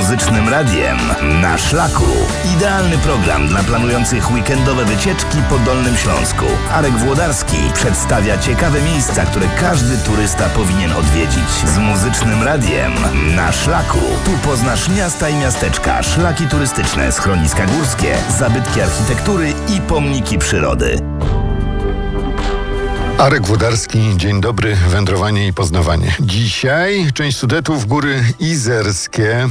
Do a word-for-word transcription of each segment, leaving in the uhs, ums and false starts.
Muzycznym Radiem na szlaku. Idealny program dla planujących weekendowe wycieczki po Dolnym Śląsku. Arek Włodarski przedstawia ciekawe miejsca, które każdy turysta powinien odwiedzić. Z Muzycznym Radiem na szlaku. Tu poznasz miasta i miasteczka, szlaki turystyczne, schroniska górskie, zabytki architektury i pomniki przyrody. Arek Włodarski, dzień dobry, wędrowanie i poznawanie. Dzisiaj część Sudetów, Góry Izerskie,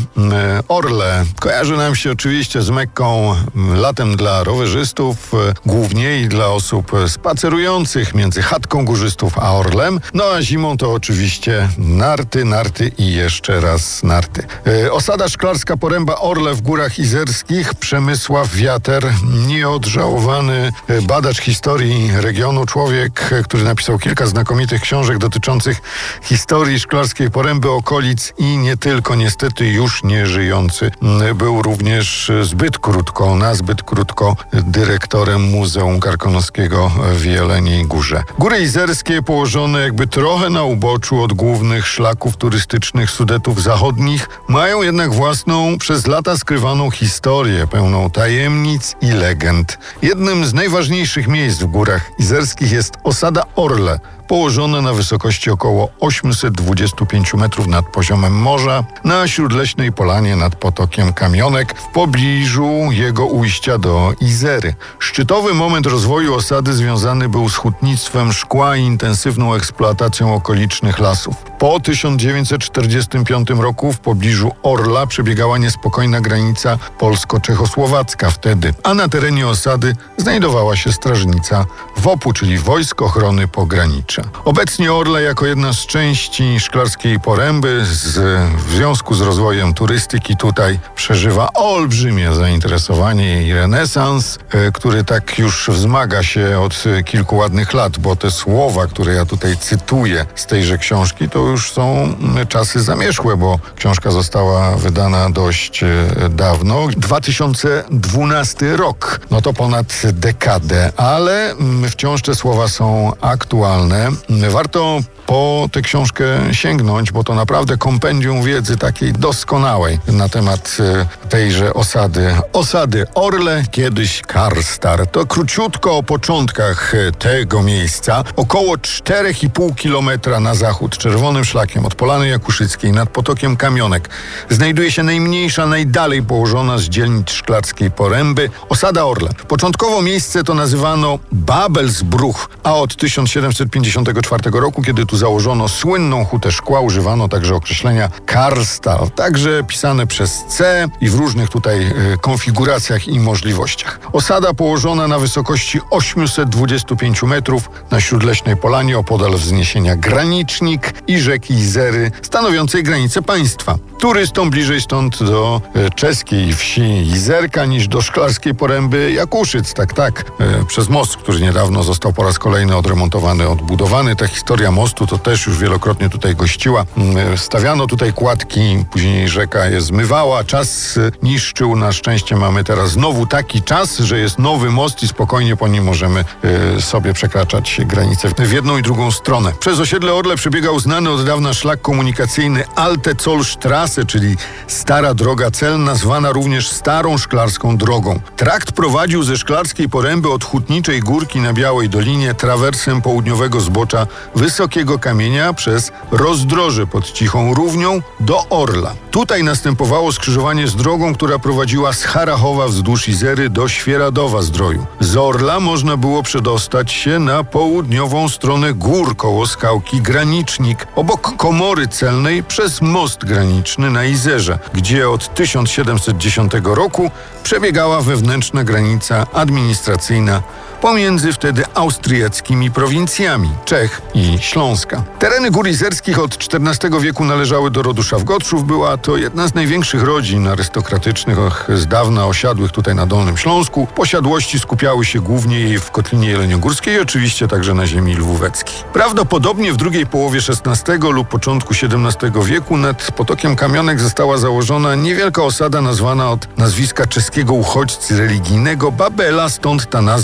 Orle. Kojarzy nam się oczywiście z Mekką, latem dla rowerzystów, głównie i dla osób spacerujących między chatką górzystów a Orlem. No a zimą to oczywiście narty, narty i jeszcze raz narty. Osada szklarska Poręba Orle w Górach Izerskich, Przemysław Wiater, nieodżałowany badacz historii regionu, człowiek, który napisał kilka znakomitych książek dotyczących historii szklarskiej Poręby, okolic i nie tylko, niestety już nie żyjący. Był również zbyt krótko, na zbyt krótko dyrektorem Muzeum Karkonoskiego w Jeleniej Górze. Góry Izerskie położone jakby trochę na uboczu od głównych szlaków turystycznych Sudetów Zachodnich, mają jednak własną, przez lata skrywaną historię, pełną tajemnic i legend. Jednym z najważniejszych miejsc w Górach Izerskich jest osada Orle, położone na wysokości około osiemset dwadzieścia pięć metrów nad poziomem morza, na śródleśnej polanie nad potokiem Kamionek, w pobliżu jego ujścia do Izery. Szczytowy moment rozwoju osady związany był z hutnictwem szkła i intensywną eksploatacją okolicznych lasów. Po tysiąc dziewięćset czterdziestym piątym roku w pobliżu Orla przebiegała niespokojna granica polsko-czechosłowacka wtedy, a na terenie osady znajdowała się strażnica W O P-u, czyli Wojsk Ochrony Pogranicza. Obecnie Orle jako jedna z części szklarskiej Poręby z, w związku z rozwojem turystyki tutaj przeżywa olbrzymie zainteresowanie i renesans, e, który tak już wzmaga się od kilku ładnych lat, bo te słowa, które ja tutaj cytuję z tejże książki, to już są czasy zamierzchłe, bo książka została wydana dość e, dawno. dwa tysiące dwunasty rok, no to ponad dekadę, ale m, wciąż te słowa są aktualne. Warto po tę książkę sięgnąć, bo to naprawdę kompendium wiedzy takiej doskonałej na temat tejże osady. Osady Orle, kiedyś Karstar. To króciutko o początkach tego miejsca. Około cztery i pół kilometra na zachód czerwonym szlakiem od Polany Jakuszyckiej nad potokiem Kamionek znajduje się najmniejsza, najdalej położona z dzielnic szklarskiej Poręby osada Orle. Początkowo miejsce to nazywano Babelsbruch, a od tysiąc siedemset pięćdziesiątego czwartego roku, kiedy tu założono słynną hutę szkła, używano także określenia Karstal, także pisane przez C i w różnych tutaj y, konfiguracjach i możliwościach. Osada położona na wysokości osiemset dwadzieścia pięć metrów na śródleśnej polanie opodal wzniesienia Granicznik i rzeki Izery, stanowiącej granicę państwa. Turystom bliżej stąd do y, czeskiej wsi Izerka niż do szklarskiej Poręby Jakuszyc. Tak, tak, y, przez most, który niedawno został po raz kolejny odremontowany, odbudowany. Ta historia mostu to też już wielokrotnie tutaj gościła. Stawiano tutaj kładki, później rzeka je zmywała, czas niszczył. Na szczęście mamy teraz znowu taki czas, że jest nowy most i spokojnie po nim możemy y, sobie przekraczać granice w jedną i drugą stronę. Przez osiedle Orle przebiegał znany od dawna szlak komunikacyjny Alte Zollstraße, czyli Stara Droga Celna, zwana również Starą Szklarską Drogą. Trakt prowadził ze szklarskiej Poręby od Hutniczej Górki na Białej Dolinie trawersem południowego zbocza Wysokiego Kamienia przez rozdroże pod Cichą Równią do Orla. Tutaj następowało skrzyżowanie z drogą, która prowadziła z Harachowa wzdłuż Izery do Świeradowa Zdroju. Z Orla można było przedostać się na południową stronę gór koło skałki Granicznik, obok komory celnej przez most graniczny na Izerze, gdzie od tysiąc siedemset dziesiątego roku przebiegała wewnętrzna granica administracyjna pomiędzy wtedy austriackimi prowincjami Czech i Śląska. Tereny Gór Izerskich od czternastego wieku należały do rodu Szawgotszów. Była to jedna z największych rodzin arystokratycznych z dawna osiadłych tutaj na Dolnym Śląsku. Posiadłości skupiały się głównie w Kotlinie Jeleniogórskiej i oczywiście także na ziemi lwóweckiej. Prawdopodobnie w drugiej połowie szesnastego lub początku siedemnastego wieku nad potokiem Kamionek została założona niewielka osada nazwana od nazwiska czeskiego uchodźcy religijnego Babela, stąd ta nazwa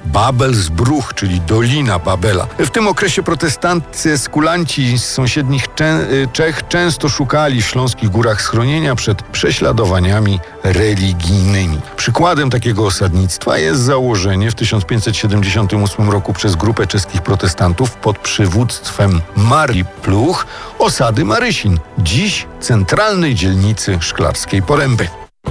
Babelsbruch, czyli Dolina Babela. W tym okresie protestancy, skulanci z sąsiednich Czech często szukali w Śląskich Górach schronienia przed prześladowaniami religijnymi. Przykładem takiego osadnictwa jest założenie w tysiąc pięćset siedemdziesiątym ósmym roku przez grupę czeskich protestantów pod przywództwem Marii Pluch osady Marysin, dziś centralnej dzielnicy Szklarskiej Poręby.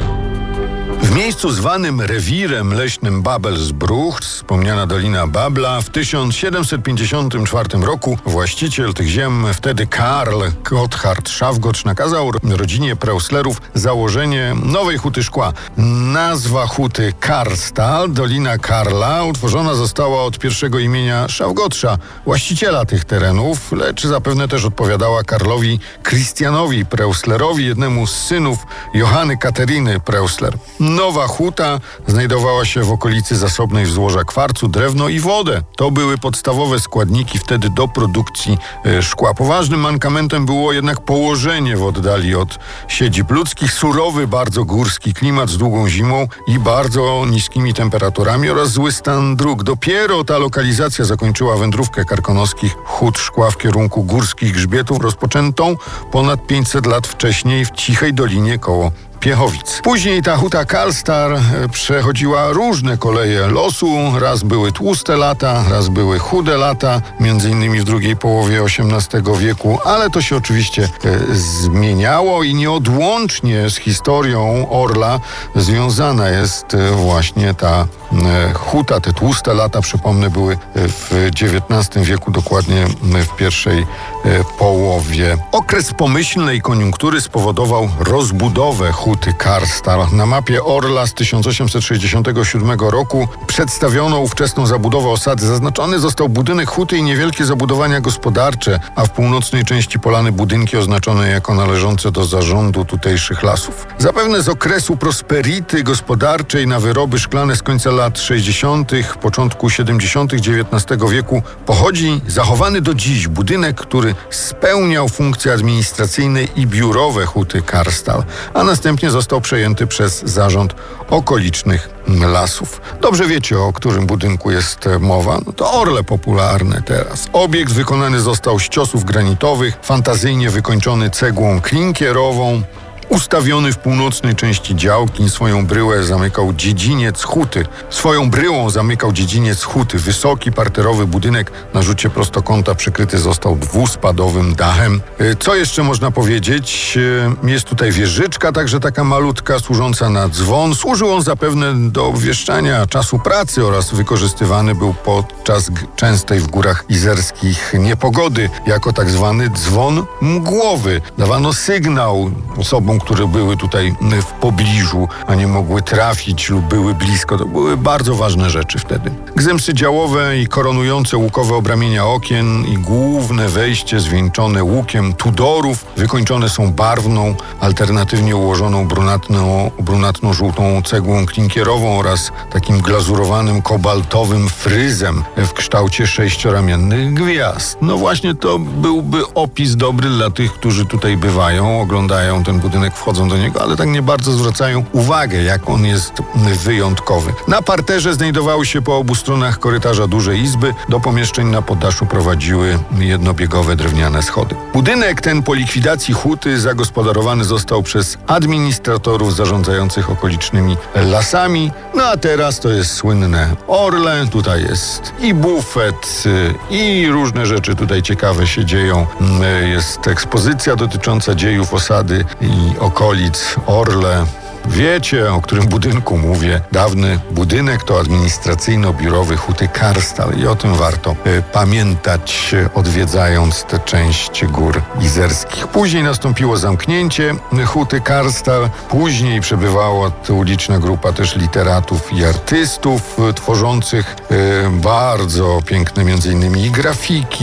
W miejscu zwanym rewirem leśnym Babelsbruch, wspomniana Dolina Babla, w tysiąc siedemset pięćdziesiątym czwartym roku właściciel tych ziem, wtedy Karl Gotthard Schafgotsch, nakazał rodzinie Preuslerów założenie nowej huty szkła. Nazwa huty Karstal, Dolina Karla, utworzona została od pierwszego imienia Schafgottscha, właściciela tych terenów, lecz zapewne też odpowiadała Karlowi Christianowi Preuslerowi, jednemu z synów Johanny Kateryny Preusler. Nowa huta znajdowała się w okolicy zasobnej w złoża kwarcu, drewno i wodę. To były podstawowe składniki wtedy do produkcji e, szkła. Poważnym mankamentem było jednak położenie w oddali od siedzib ludzkich, surowy, bardzo górski klimat z długą zimą i bardzo niskimi temperaturami oraz zły stan dróg. Dopiero ta lokalizacja zakończyła wędrówkę karkonoskich hut szkła w kierunku górskich grzbietów, rozpoczętą ponad pięćset lat wcześniej w cichej dolinie koło Piechowic. Później ta huta Karstal przechodziła różne koleje losu. Raz były tłuste lata, raz były chude lata, między innymi w drugiej połowie osiemnastego wieku, ale to się oczywiście e, zmieniało i nieodłącznie z historią Orla związana jest e, właśnie ta e, huta. Te tłuste lata, przypomnę, były w dziewiętnastym wieku, dokładnie w pierwszej e, połowie. Okres pomyślnej koniunktury spowodował rozbudowę huty Karstal. Na mapie Orla z tysiąc osiemset sześćdziesiątego siódmego roku przedstawiono ówczesną zabudowę osady. Zaznaczony został budynek huty i niewielkie zabudowania gospodarcze, a w północnej części polany budynki oznaczone jako należące do zarządu tutejszych lasów. Zapewne z okresu prosperity gospodarczej na wyroby szklane z końca lat sześćdziesiątych, początku siedemdziesiątych dziewiętnastego wieku pochodzi zachowany do dziś budynek, który spełniał funkcje administracyjne i biurowe huty Karstal, a następnie został przejęty przez zarząd okolicznych lasów. Dobrze wiecie, o którym budynku jest mowa. No to orle popularne teraz. Obiekt wykonany został z ciosów granitowych, fantazyjnie wykończony cegłą klinkierową. Ustawiony w północnej części działki, swoją bryłę zamykał dziedziniec huty. Swoją bryłą zamykał dziedziniec huty. Wysoki, parterowy budynek na rzucie prostokąta przykryty został dwuspadowym dachem. Co jeszcze można powiedzieć? Jest tutaj wieżyczka, także taka malutka, służąca na dzwon. Służył on zapewne do obwieszczania czasu pracy oraz wykorzystywany był podczas częstej w górach izerskich niepogody jako tak zwany dzwon mgłowy. Dawano sygnał osobom, które były tutaj w pobliżu, a nie mogły trafić lub były blisko. To były bardzo ważne rzeczy wtedy. Gzymsy działowe i koronujące łukowe obramienia okien i główne wejście zwieńczone łukiem Tudorów wykończone są barwną, alternatywnie ułożoną brunatną, brunatno-żółtą cegłą klinkierową oraz takim glazurowanym kobaltowym fryzem w kształcie sześcioramiennych gwiazd. No właśnie to byłby opis dobry dla tych, którzy tutaj bywają, oglądają ten budynek, wchodzą do niego, ale tak nie bardzo zwracają uwagę, jak on jest wyjątkowy. Na parterze znajdowały się po obu stronach korytarza duże izby. Do pomieszczeń na poddaszu prowadziły jednobiegowe drewniane schody. Budynek ten po likwidacji huty zagospodarowany został przez administratorów zarządzających okolicznymi lasami. No a teraz to jest słynne Orle. Tutaj jest i bufet, i różne rzeczy tutaj ciekawe się dzieją. Jest ekspozycja dotycząca dziejów osady i okolic Orle. Wiecie, o którym budynku mówię. Dawny budynek to administracyjno-biurowy huty Karstal i o tym warto y, pamiętać, odwiedzając tę część gór izerskich. Później nastąpiło zamknięcie huty Karstal. Później przebywała tu liczna grupa też literatów i artystów y, tworzących y, bardzo piękne między innymi i grafiki,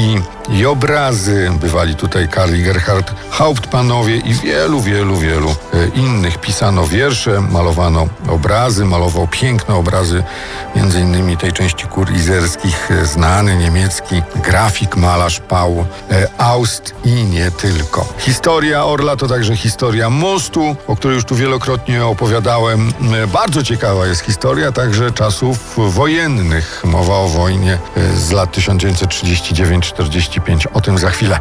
i obrazy. Bywali tutaj Karl i Gerhard Hauptmannowie i wielu, wielu, wielu e, innych. Pisano wiersze, malowano obrazy, malował piękne obrazy, między innymi tej części gór izerskich, e, znany niemiecki grafik, malarz Paul e, Aust i nie tylko. Historia Orla to także historia mostu, o której już tu wielokrotnie opowiadałem. E, bardzo ciekawa jest historia także czasów wojennych. Mowa o wojnie e, z lat tysiąc dziewięćset trzydziesty dziewiąty czterdziesty pięć. O tym za chwilę.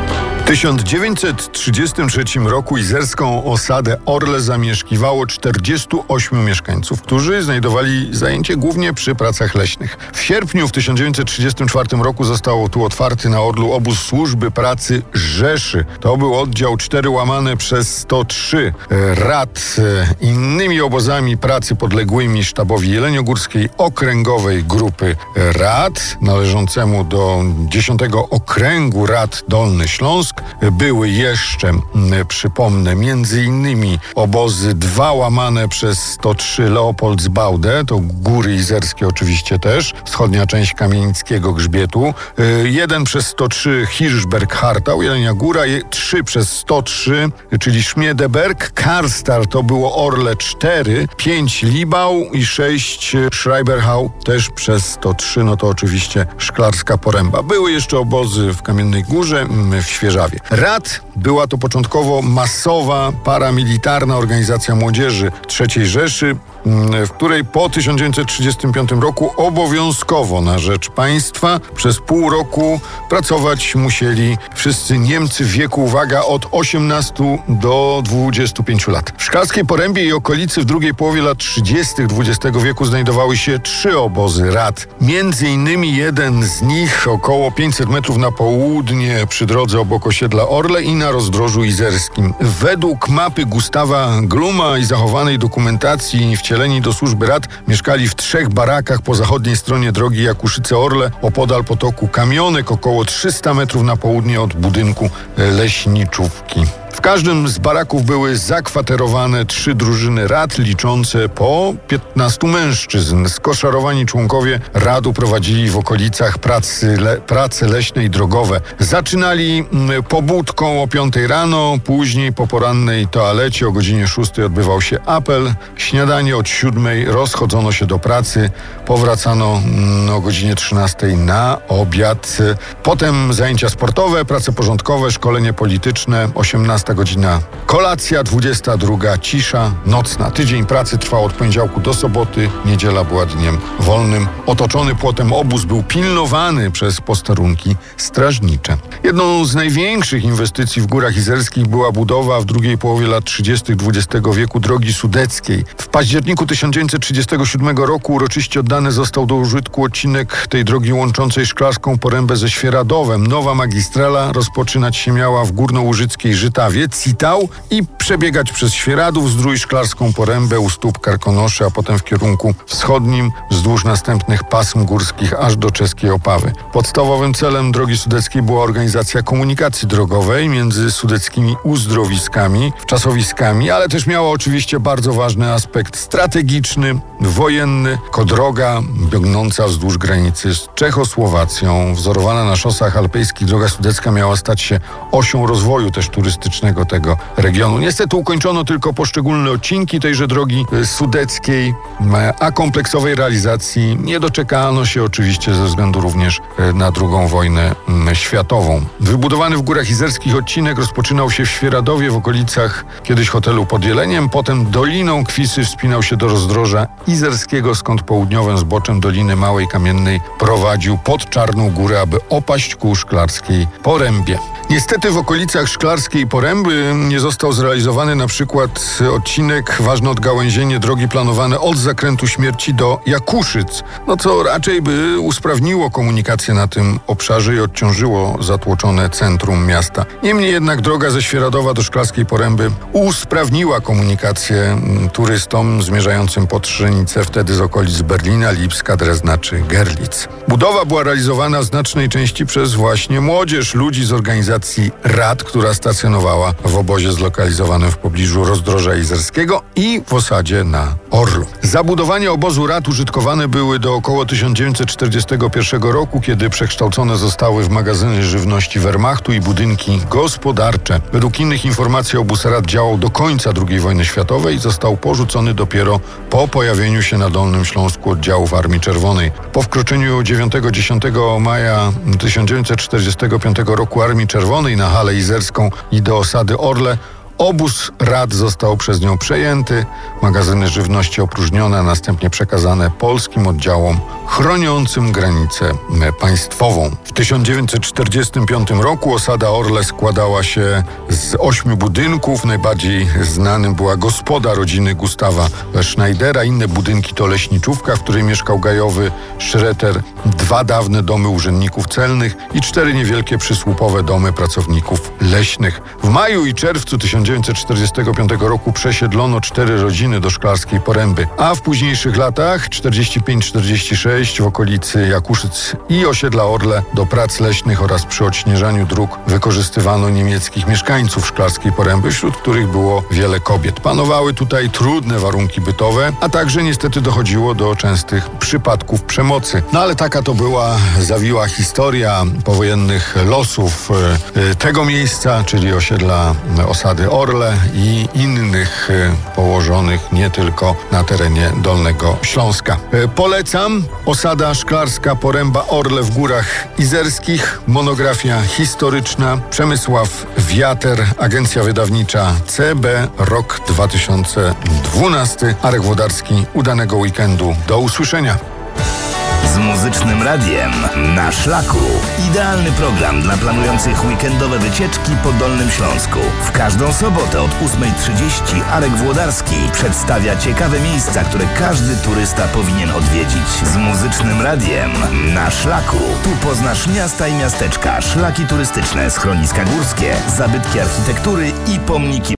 W tysiąc dziewięćset trzydziestym trzecim roku izerską osadę Orle zamieszkiwało czterdziestu ośmiu mieszkańców, którzy znajdowali zajęcie głównie przy pracach leśnych. W sierpniu w tysiąc dziewięćset trzydziestym czwartym roku został tu otwarty na Orlu obóz służby pracy Rzeszy. To był oddział cztery łamane przez sto trzy rad. Innymi obozami pracy podległymi sztabowi jeleniogórskiej okręgowej grupy rad, należącemu do dziesiątego Okręgu Rad Dolny Śląsk, były jeszcze, przypomnę, między innymi obozy dwa łamane przez sto trzy Leopoldsbaude, to góry izerskie oczywiście też, wschodnia część Kamienickiego Grzbietu, jeden przez sto trzy Hirschberg-Hartau, Jelenia Góra, trzy przez sto trzy, czyli Schmiedeberg, Karstar to było Orle cztery, pięć Libau i sześć Schreiberhau też przez sto trzy, no to oczywiście Szklarska Poręba. Były jeszcze obozy w Kamiennej Górze, w Świeżawie. Rad była to początkowo masowa, paramilitarna organizacja młodzieży trzeciej Rzeszy, w której po tysiąc dziewięćset trzydziestym piątym roku obowiązkowo na rzecz państwa przez pół roku pracować musieli wszyscy Niemcy w wieku, uwaga, od osiemnastu do dwudziestu pięciu lat. W Szklarskiej Porębie i okolicy w drugiej połowie lat trzydziestych dwudziestego wieku znajdowały się trzy obozy rad. Między innymi jeden z nich około pięćset metrów na południe przy drodze obok osiedla Orle i na rozdrożu izerskim. Według mapy Gustawa Gluma i zachowanej dokumentacji wcieleni do służby rad mieszkali w trzech barakach po zachodniej stronie drogi Jakuszyce-Orle opodal potoku Kamionek, około trzysta metrów na południe od budynku leśniczówki. W każdym z baraków były zakwaterowane trzy drużyny rad liczące po piętnastu mężczyzn. Skoszarowani członkowie radu prowadzili w okolicach pracy, le, prace leśne i drogowe. Zaczynali pobudką o piątej rano, później po porannej toalecie o godzinie szóstej odbywał się apel. Śniadanie od siódmej, rozchodzono się do pracy, powracano o godzinie trzynastej na obiad. Potem zajęcia sportowe, prace porządkowe, szkolenie polityczne, osiemnasta godzina kolacja, dwudziesta druga cisza nocna. Tydzień pracy trwał od poniedziałku do soboty, niedziela była dniem wolnym. Otoczony płotem obóz był pilnowany przez posterunki strażnicze. Jedną z największych inwestycji w Górach Izerskich była budowa w drugiej połowie lat trzydziestych dwudziestego wieku drogi sudeckiej. W październiku tysiąc dziewięćset trzydziestego siódmego roku uroczyście oddany został do użytku odcinek tej drogi łączącej Szklarską Porębę ze Świeradowem. Nowa magistrala rozpoczynać się miała w Górnołużyckiej Żytawie, Citał i przebiegać przez Świeradów, Zdrój, Szklarską Porębę u stóp Karkonoszy, a potem w kierunku wschodnim wzdłuż następnych pasm górskich aż do czeskiej Opawy. Podstawowym celem drogi sudeckiej była organizacja komunikacji drogowej między sudeckimi uzdrowiskami, wczasowiskami, ale też miała oczywiście bardzo ważny aspekt strategiczny, wojenny, jako droga biegnąca wzdłuż granicy z Czechosłowacją. Wzorowana na szosach alpejskich, droga sudecka miała stać się osią rozwoju też turystycznego tego regionu. Niestety ukończono tylko poszczególne odcinki tejże drogi sudeckiej, a kompleksowej realizacji nie doczekano się oczywiście ze względu również na drugą wojnę światową. Wybudowany w Górach Izerskich odcinek rozpoczynał się w Świeradowie w okolicach kiedyś hotelu pod Jeleniem, potem doliną Kwisy wspinał się do rozdroża izerskiego, skąd południowym zboczem Doliny Małej Kamiennej prowadził pod Czarną Górę, aby opaść ku Szklarskiej Porębie. Niestety w okolicach Szklarskiej Poręby nie został zrealizowany na przykład odcinek, ważne odgałęzienie drogi planowane od Zakrętu Śmierci do Jakuszyc, no co raczej by usprawniło komunikację na tym obszarze i odciążyło zatłoczone centrum miasta. Niemniej jednak droga ze Świeradowa do Szklarskiej Poręby usprawniła komunikację turystom zmierzającym pod Strzenicę, wtedy z okolic Berlina, Lipska, Drezna czy Gerlitz. Budowa była realizowana w znacznej części przez właśnie młodzież, ludzi z organizacji rad, która stacjonowała była w obozie zlokalizowanym w pobliżu Rozdroża Izerskiego i w osadzie na Orlu. Zabudowania obozu rad użytkowane były do około tysiąc dziewięćset czterdziestego pierwszego roku, kiedy przekształcone zostały w magazyny żywności Wehrmachtu i budynki gospodarcze. Według innych informacji obóz rad działał do końca drugiej wojny światowej i został porzucony dopiero po pojawieniu się na Dolnym Śląsku oddziałów Armii Czerwonej. Po wkroczeniu dziewiątego dziesiątego maja tysiąc dziewięćset czterdziestego piątego roku Armii Czerwonej na Halę Izerską i do osady Orle obóz rad został przez nią przejęty, magazyny żywności opróżnione, a następnie przekazane polskim oddziałom chroniącym granicę państwową. W tysiąc dziewięćset czterdziestym piątym roku osada Orle składała się z ośmiu budynków. Najbardziej znanym była gospoda rodziny Gustawa Schneidera. Inne budynki to leśniczówka, w której mieszkał gajowy Schroeter, dwa dawne domy urzędników celnych i cztery niewielkie przysłupowe domy pracowników leśnych. W maju i czerwcu tysiąc dziewięćset czterdziestego piątego roku przesiedlono cztery rodziny do Szklarskiej Poręby, a w późniejszych latach czterdzieści pięć czterdzieści sześć w okolicy Jakuszyc i osiedla Orle do prac leśnych oraz przy odśnieżaniu dróg wykorzystywano niemieckich mieszkańców Szklarskiej Poręby, wśród których było wiele kobiet. Panowały tutaj trudne warunki bytowe, a także niestety dochodziło do częstych przypadków przemocy. No ale taka to była zawiła historia powojennych losów e, tego miejsca, czyli osiedla osady Orle i innych położonych nie tylko na terenie Dolnego Śląska. Polecam osada Szklarska Poręba Orle w Górach Izerskich. Monografia historyczna. Przemysław Wiater, agencja wydawnicza C B, rok dwa tysiące dwunasty. Arek Włodarski, udanego weekendu. Do usłyszenia. Z Muzycznym Radiem na szlaku. Idealny program dla planujących weekendowe wycieczki po Dolnym Śląsku. W każdą sobotę od ósmej trzydzieści Arek Włodarski przedstawia ciekawe miejsca, które każdy turysta powinien odwiedzić. Z Muzycznym Radiem na szlaku. Tu poznasz miasta i miasteczka, szlaki turystyczne, schroniska górskie, zabytki architektury i pomniki